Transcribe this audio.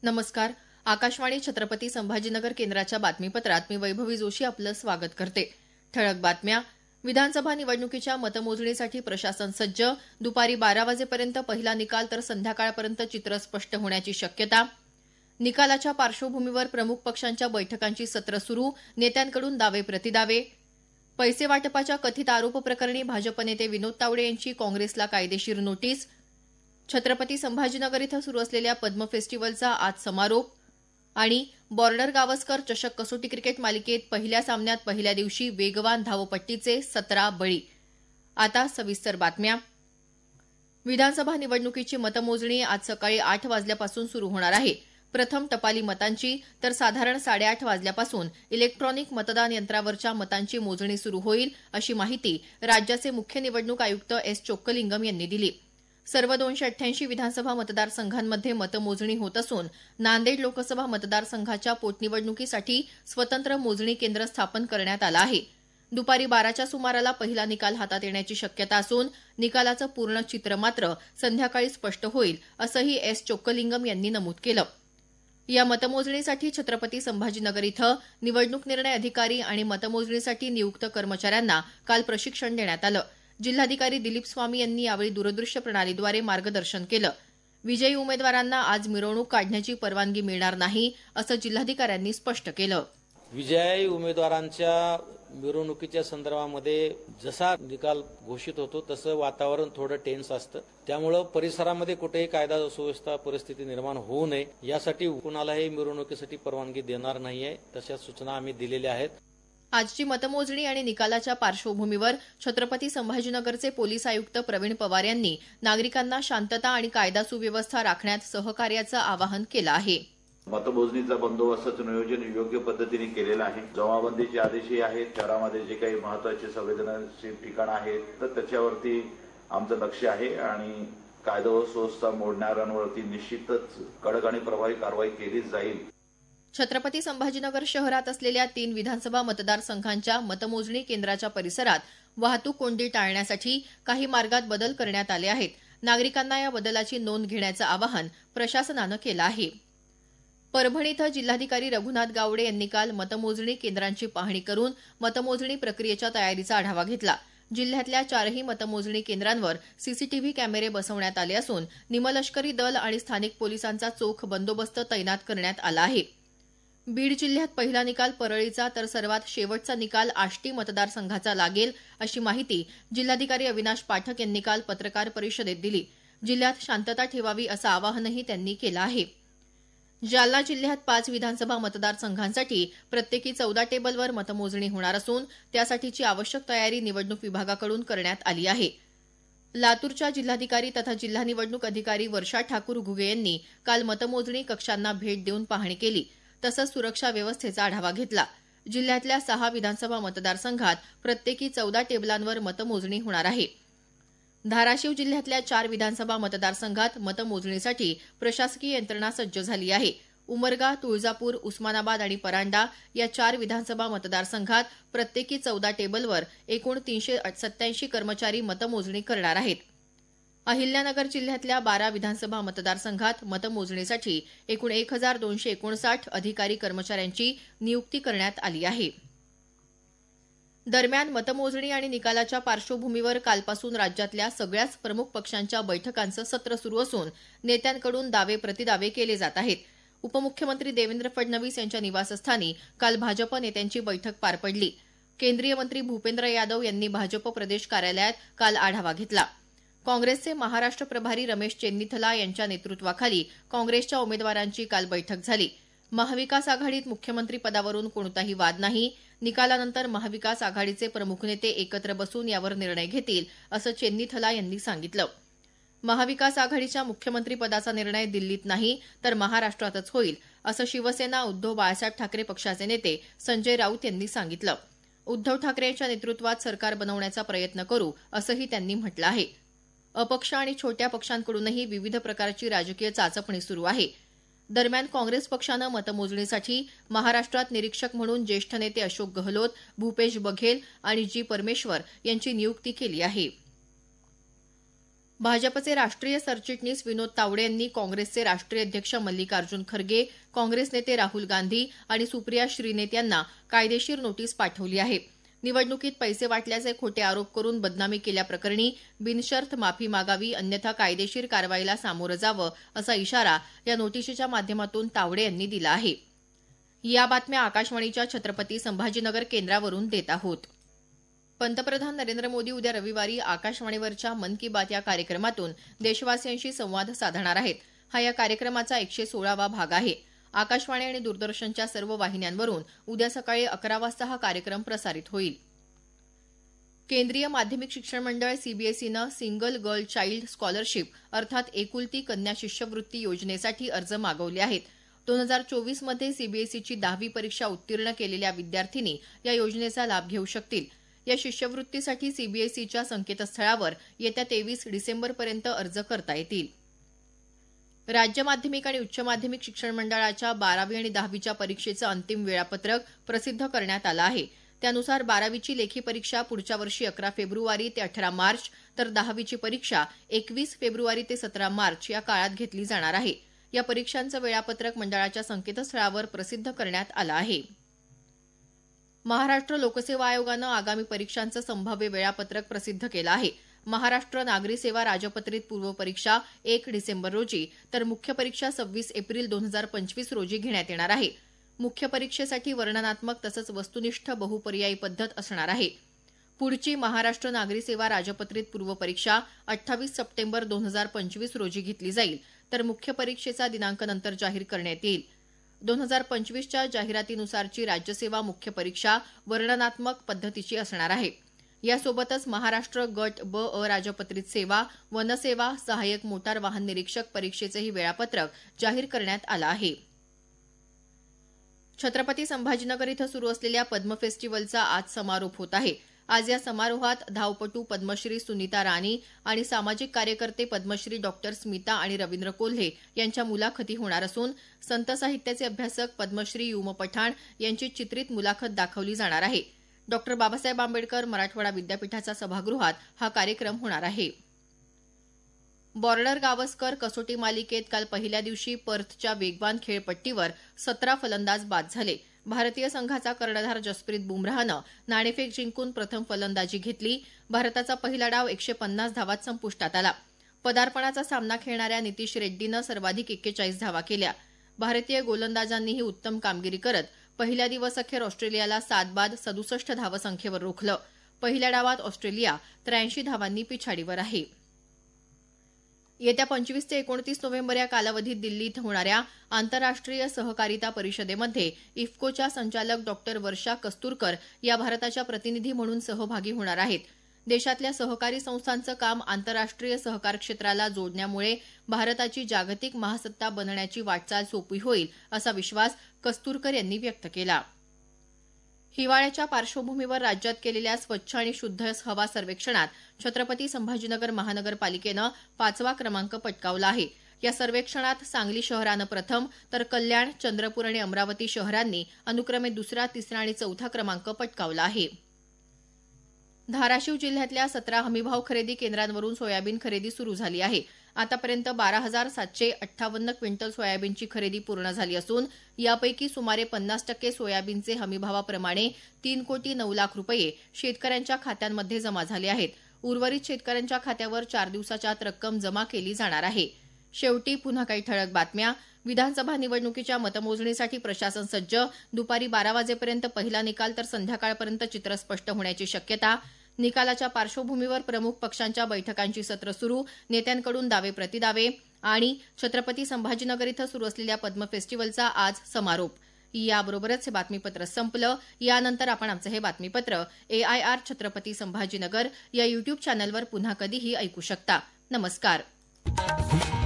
नमस्कार. आकाशवाणी छत्रपती संभाजीनगर केंद्राच्या बातमीपत्रात मी वैभवी जोशी आपलं स्वागत करते. ठळक बातम्या. विधानसभा निवडणुकीच्या मतमोजणीसाठी प्रशासन सज्ज. दुपारी 12 वाजेपर्यंत पहिला निकाल तर संध्याकाळपर्यंत चित्र स्पष्ट होण्याची शक्यता. निकालाच्या पार्श्वभूमीवर प्रमुख पक्षांच्या बैठकांची सत्र सुरू. नेत्यांकडून दावे प्रतिदावे. पैसे वाटपाच्या कथित आरोप प्रकरणी भाजप नेते विनोद तावडे यांची काँग्रेसला कायदेशीर नोटीस. छत्रपती संभाजीनगर इथं सुरू असलेल्या पद्म फेस्टिव्हलचा आज समारोप. आणि बॉर्डर गावस्कर चषक कसोटी क्रिकेट मालिकेत पहिल्या सामन्यात पहिल्या दिवशी वेगवान धावपट्टीचे 17 बळी. आता सविस्तर बातम्या. विधानसभा निवडणुकीची मतमोजणी आज सकाळी 8 वाजल्यापासून सुरू होणार आहे. प्रथम टपाली मतांची तर साधारण 8:30 वाजल्यापासून इलेक्ट्रॉनिक मतदान यंत्रावरच्या मतांची मोजणी सुरू होईल, अशी माहिती राज्याचे मुख्य निवडणूक आयुक्त एस चोक्कलिंगम यांनी दिली. सर्व 288 विधानसभा मतदारसंघांमध्ये मतमोजणी होत असून नांदेड लोकसभा मतदारसंघाच्या पोटनिवडणुकीसाठी स्वतंत्र मोजणी केंद्र स्थापन करण्यात आलं आहे. दुपारी 12च्या सुमाराला पहिला निकाल हातात येण्याची शक्यता असून निकालाचं पूर्ण चित्र मात्र संध्याकाळी स्पष्ट होईल, असंही एस चोक्कलिंगम यांनी नमूद केलं. या मतमोजणीसाठी छत्रपती संभाजीनगर इथं निवडणूक निर्णय अधिकारी आणि मतमोजणीसाठी नियुक्त कर्मचाऱ्यांना काल प्रशिक्षण देण्यात आलं. जिल्हाधिकारी दिलीप स्वामी यांनी यावेळी दूरदृश्य प्रणालीद्वारे मार्गदर्शन केलं. विजयी उमेदवारांना आज मिरवणूक काढण्याची परवानगी मिळणार नाही, असं जिल्हाधिकाऱ्यांनी स्पष्ट केलं. विजयी उमेदवारांच्या मिरवणुकीच्या संदर्भामध्ये जसा निकाल घोषित होतो तसं वातावरण थोडं टेन्स असतं. त्यामुळं परिसरामध्ये कुठेही कायदा सुव्यवस्था परिस्थिती निर्माण होऊ नये यासाठी कुणालाही मिरवणुकीसाठी परवानगी देणार नाहीये, तशा सूचना आम्ही दिलेल्या आहेत. आजची मतमोजणी आणि निकालाच्या पार्श्वभूमीवर छत्रपती संभाजीनगरचे पोलीस आयुक्त प्रवीण पवार यांनी नागरिकांना शांतता आणि कायदा सुव्यवस्था राखण्यात सहकार्याचं आवाहन केलं आहे. मतमोजणीचा बंदोबस्ताचं नियोजन योग्य पद्धतीने केलेलं आहे. जमावबंदीचे आदेशही आहेत. शहरामध्ये जे काही महत्वाचे संवेदनशील ठिकाण आहेत तर त्याच्यावरती आमचं लक्ष आहे आणि कायदा व सुव्यवस्था मोडणाऱ्यांवरती निश्चितच कडक आणि प्रभावी कारवाई केली जाईल. छत्रपती संभाजीनगर शहरात असलेल्या 3 विधानसभा मतदारसंघांच्या मतमोजणी केंद्राच्या परिसरात वाहतूक कोंडी टाळण्यासाठी काही मार्गात बदल करण्यात आले आहेत. नागरिकांना या बदलाची नोंद घेण्याचं आवाहन प्रशासनानं केलं आहे. परभणी इथं जिल्हाधिकारी रघुनाथ गावडे यांनी काल मतमोजणी केंद्रांची पाहणी करून मतमोजणी प्रक्रियेच्या तयारीचा आढावा घेतला. जिल्ह्यातल्या 4ही मतमोजणी केंद्रांवर सीसीटीव्ही कॅमेरे बसवण्यात आले असून निमलष्करी दल आणि स्थानिक पोलिसांचा चोख बंदोबस्त तैनात करण्यात आला आहे. बीड जिल्ह्यात पहिला निकाल परळीचा तर सर्वात शेवटचा निकाल आष्टी मतदारसंघाचा लागेल, अशी माहिती जिल्हाधिकारी अविनाश पाठक यांनी काल पत्रकार परिषदेत दिली. जिल्ह्यात शांतता ठेवावी असं आवाहनही त्यांनी केलं आहे. जालना जिल्ह्यात 5 विधानसभा मतदारसंघांसाठी प्रत्येकी 14 टेबलवर मतमोजणी होणार असून त्यासाठीची आवश्यक तयारी निवडणूक विभागाकडून करण्यात आली आहे. लातूरच्या जिल्हाधिकारी तथा जिल्हा निवडणूक अधिकारी वर्षा ठाकूर घुगे यांनी काल मतमोजणी कक्षांना भेट देऊन पाहणी केली. तसंच सुरक्षा व्यवस्थेचा आढावा घेतला. जिल्ह्यातल्या 6 विधानसभा मतदारसंघात प्रत्येकी 14 टेबलांवर मतमोजणी होणार आहे. धाराशिव जिल्ह्यातल्या 4 विधानसभा मतदारसंघात मतमोजणीसाठी प्रशासकीय यंत्रणा सज्ज झाली आहे. उमरगा, तुळजापूर, उस्मानाबाद आणि परांडा या 4 विधानसभा मतदारसंघात प्रत्येकी 14 टेबलवर एकूण 387 कर्मचारी मतमोजणी करणार आहेत. अहिल्यानगर जिल्ह्यातल्या 12 विधानसभा मतदारसंघात मतमोजणीसाठी एकूण 1259 अधिकारी कर्मचाऱ्यांची नियुक्ती करण्यात आली आहे. दरम्यान मतमोजणी आणि निकालाच्या पार्श्वभूमीवर कालपासून राज्यातल्या सगळ्याच प्रमुख पक्षांच्या बैठकांचं सत्र सुरू असून नेत्यांकडून दावे प्रतिदावे केले जात आहेत. उपमुख्यमंत्री देवेंद्र फडणवीस यांच्या निवासस्थानी काल भाजप नेत्यांची बैठक पार पडली. केंद्रीय मंत्री भूपेंद्र यादव यांनी भाजप प्रदेश कार्यालयात काल आढावा घेतला. काँग्रेसचे महाराष्ट्र प्रभारी रमेश चेन्नीथला यांच्या नेतृत्वाखाली काँग्रेसच्या उमेदवारांची काल बैठक झाली. महाविकास आघाडीत मुख्यमंत्री पदावरून कोणताही वाद नाही. निकालानंतर महाविकास आघाडीचे प्रमुख नेते एकत्र बसून यावर निर्णय घेतील, असं चेन्नीथला यांनी सांगितलं. महाविकास आघाडीच्या मुख्यमंत्री पदाचा निर्णय दिल्लीत नाही तर महाराष्ट्रातच होईल, असं शिवसेना उद्धव बाळासाहेब ठाकरे पक्षाचे नेते संजय राऊत यांनी सांगितलं. उद्धव ठाकरे यांच्या नेतृत्वात सरकार बनवण्याचा प्रयत्न करू, असंही त्यांनी म्हटलं आहे. अपक्ष आणि छोट्या पक्षांकडूनही विविध प्रकारची राजकीय चाचपणी सुरू आहे. दरम्यान काँग्रेस पक्षानं मतमोजणीसाठी महाराष्ट्रात निरीक्षक म्हणून ज्येष्ठ नेते अशोक गहलोत, भूपेश बघेल आणि जी परमेश्वर यांची नियुक्ती केली आहे. भाजपचे राष्ट्रीय सरचिटणीस विनोद तावडे यांनी काँग्रेसचे राष्ट्रीय अध्यक्ष मल्लिकार्जुन खरगे, काँग्रेस नेते राहुल गांधी आणि सुप्रिया श्रीनेत यांना कायदेशीर नोटीस पाठवली आहे. निवडणुकीत पैसे वाटल्याचे खोटे आरोप करून बदनामी केल्याप्रकरणी बिनशर्त माफी मागावी, अन्यथा कायदेशीर कारवाईला सामोरं जावं, असा इशारा या नोटीशीच्या माध्यमातून तावडे यांनी दिला आहे. या बातम्या आकाशवाणीच्या छत्रपती संभाजीनगर केंद्रावरून देत आहोत. पंतप्रधान नरेंद्र मोदी उद्या रविवारी आकाशवाणीवरच्या मन की बात या कार्यक्रमातून देशवासियांशी संवाद साधणार आहेत. हा या कार्यक्रमाचा 116वा भाग आहे. आकाशवाणी आणि दूरदर्शनच्या सर्व वाहिन्यांवरून उद्या सकाळी 11 वाजता हा कार्यक्रम प्रसारित होईल. केंद्रीय माध्यमिक शिक्षण मंडळ सीबीएसईनं सिंगल गर्ल चाइल्ड स्कॉलरशिप अर्थात एकुलती कन्या शिष्यवृत्ती योजनेसाठी अर्ज मागवले आहेत. 2024 मध्ये सीबीएसईची 10वी परीक्षा उत्तीर्ण केलेल्या विद्यार्थिनी या योजनेचा लाभ घेऊ शकतील. या शिष्यवृत्तीसाठी सीबीएसईच्या संकेतस्थळावर येत्या 23 डिसेंबरपर्यंत अर्ज करता येतील. राज्य माध्यमिक आणि उच्च माध्यमिक शिक्षण मंडळाच्या 12वी आणि 10वीच्या परीक्षेचं अंतिम वेळापत्रक प्रसिद्ध करण्यात आलं आहे. त्यानुसार 12वीची लेखी परीक्षा पुढच्या वर्षी 11 फेब्रुवारी ते 18 मार्च तर 10वीची परीक्षा 21 फेब्रुवारी ते 17 मार्च या काळात घेतली जाणार आहे. या परीक्षांचं वेळापत्रक मंडळाच्या संकेतस्थळावर प्रसिद्ध करण्यात आलं आहे. महाराष्ट्र लोकसेवा आयोगानं आगामी परीक्षांचं संभाव्य वेळापत्रक प्रसिद्ध केलं आहे. महाराष्ट्र नागरी सेवा राजपत्रित पूर्व परीक्षा 1 डिसेंबर रोजी तर मुख्य परीक्षा 26 एप्रिल 2025 रोजी घेण्यात येणार आहे. मुख्य परीक्षेसाठी वर्णनात्मक तसंच वस्तुनिष्ठ बहुपर्यायी पद्धत असणार आहे. पुढची महाराष्ट्र नागरी सेवा राजपत्रित पूर्व परीक्षा 28 सप्टेंबर 2025 रोजी घेतली जाईल तर मुख्य परीक्षेचा दिनांक नंतर जाहीर करण्यात येईल. 2025च्या जाहिरातीनुसारची राज्यसेवा मुख्य परीक्षा वर्णनात्मक पद्धतीची असणार आहे. यासोबतच महाराष्ट्र गट ब राजपत्रित सेवा, वनसेवा, सहाय्यक मोटार वाहन निरीक्षक परीक्षेचंही वेळापत्रक जाहीर करण्यात आलं आहे. छत्रपती संभाजीनगर इथं सुरू असलेल्या पद्म फेस्टिव्हलचा आज समारोप होत आहे. आज या समारोहात धावपटू पद्मश्री सुनीता राणी आणि सामाजिक कार्यकर्ते पद्मश्री डॉक्टर स्मिता आणि रवींद्र कोल्हे यांच्या मुलाखती होणार असून संत साहित्याचे अभ्यासक पद्मश्री युम पठाण यांची चित्रित मुलाखत दाखवली जाणार आहे. डॉक्टर बाबासाहेब आंबेडकर मराठवाडा विद्यापीठाच्या सभागृहात हा कार्यक्रम होणार आहे. बॉर्डर गावस्कर कसोटी मालिकेत काल पहिल्या दिवशी पर्थच्या वेगवान खेळपट्टीवर 17 फलंदाज बाद झाले. भारतीय संघाचा कर्णधार जसप्रीत बुमराहनं नाणेफेक जिंकून प्रथम फलंदाजी घेतली. भारताचा पहिला डाव 150 धावात संपुष्टात आला. पदार्पणाचा सामना खेळणाऱ्या नितीश रेड्डीनं सर्वाधिक 41 धावा केल्या. भारतीय गोलंदाजांनीही उत्तम कामगिरी करत पहिल्या दिवसअखेर ऑस्ट्रेलियाला 7 बाद 67 धावसंख्येवर रोखलं. पहिल्या डावात ऑस्ट्रेलिया 83 धावांनी पिछाडीवर आहे. येत्या 25 ते 29 नोव्हेंबर या कालावधीत दिल्ली इथं होणाऱ्या आंतरराष्ट्रीय सहकारिता परिषदेमध्ये इफ्कोच्या संचालक डॉक्टर वर्षा कस्तुरकर या भारताच्या प्रतिनिधी म्हणून सहभागी होणार आहेत. देशातल्या सहकारी संस्थांचं काम आंतरराष्ट्रीय सहकार क्षेत्राला जोडण्यामुळे भारताची जागतिक महासत्ता बनण्याची वाटचाल सोपी होईल असा विश्वास कस्तुरकर यांनी व्यक्त केला. हिवाळ्याच्या पार्श्वभूमीवर राज्यात केलेल्या स्वच्छ आणि शुद्ध हवा सर्वेक्षणात छत्रपती संभाजीनगर महानगरपालिकेनं 5वा क्रमांक पटकावला आहे. या सर्वेक्षणात सांगली शहरानं प्रथम तर कल्याण, चंद्रपूर आणि अमरावती शहरांनी अनुक्रमे 2रा, 3रा आणि 4था क्रमांक पटकावला आहे. धाराशिव जिल्ह्यातल्या 17 हमीभाव खरेदी केंद्रांवरून सोयाबीन खरेदी सुरू झाली आहे. आतापर्यंत 12,758 क्विंटल सोयाबीनची खरेदी पूर्ण झाली असून यापैकी सुमारे 50% सोयाबीनचे हमीभावाप्रमाणे 3,09,00,000 रुपये शेतकऱ्यांच्या खात्यांमध्ये जमा झाले आहेत. उर्वरित शेतकऱ्यांच्या खात्यावर 4 दिवसाच्या आत रक्कम जमा केली जाणार आहे. शेवटी पुन्हा काही ठळक बातम्या. विधानसभा निवडणुकीच्या मतमोजणीसाठी प्रशासन सज्ज. दुपारी 12 वाजेपर्यंत पहिला निकाल तर संध्याकाळपर्यंत चित्र स्पष्ट होण्याची शक्यता. निकालाच्या पार्श्वभूमीवर प्रमुख पक्षांच्या बैठकांची सत्र सुरू. नेत्यांकडून दावे प्रतिदावे. आणि छत्रपती संभाजीनगर इथं सुरू असलेल्या पद्म फेस्टिव्हलचा आज समारोप. याबरोबरच हे बातमीपत्र संपलं. यानंतर आपण आमचं हे बातमीपत्र AIR छत्रपती संभाजीनगर या युट्यूब चॅनलवर पुन्हा कधीही ऐकू शकता. नमस्कार.